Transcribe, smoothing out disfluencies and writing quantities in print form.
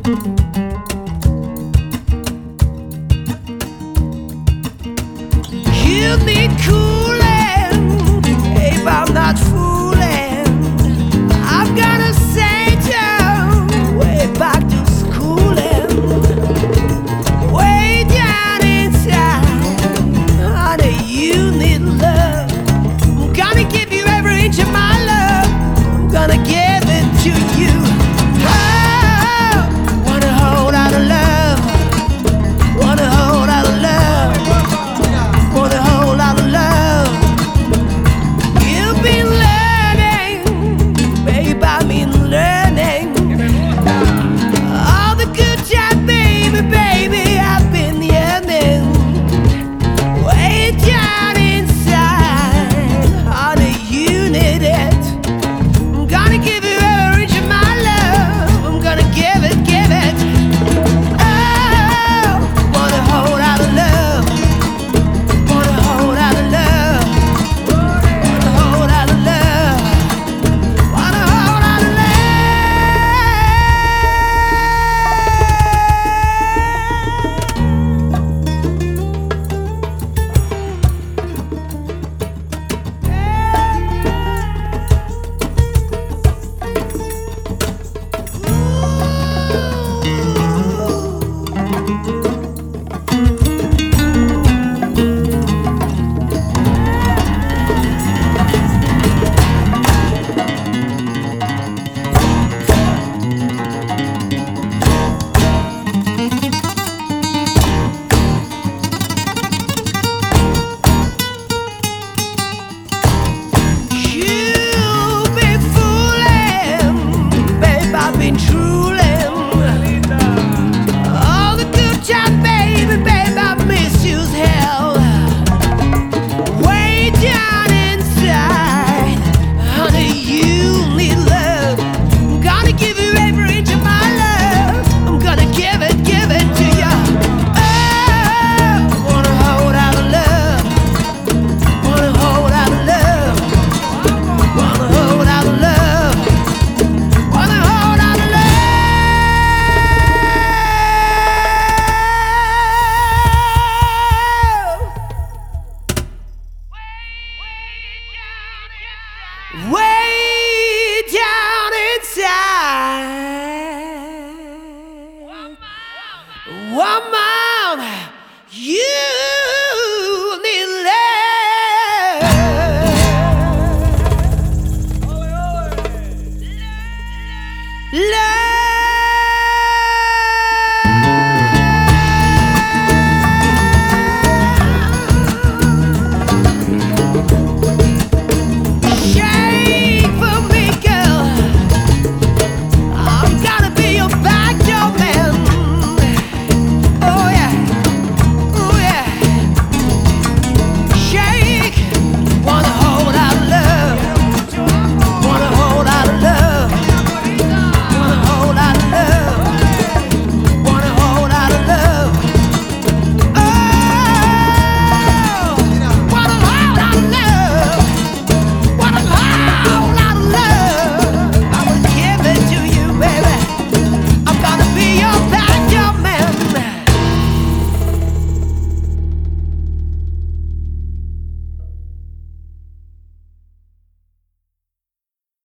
You need cooling, babe, I'm not fooling. I've gotta send you way back to schooling, way down inside. Honey, you need love. I'm gonna give you every inch of my love. I'm gonna give it to you. Oh, wanna hold out of love, wanna hold out of love, wanna hold out of love. You've been learning, babe, I've been learning. All the good time, baby, baby, I've been yearning. Way down inside, honey, you need it. I'm gonna give you every inch of my love. I'm gonna give it, give it. Oh, wanna hold out of love, wanna hold out of love, wanna hold out of love, wanna hold out of love. You've been fooling, babe, I've been drooling. All the good time, baby, babe, I miss you as hell. Way down inside, honey, you need love. I'm gonna give you every inch of my love. I'm gonna give it to you. Oh, wanna hold out of love, wanna hold out of love, wanna hold out of love, wanna hold out of love. Way down inside, woman, you need love. Love.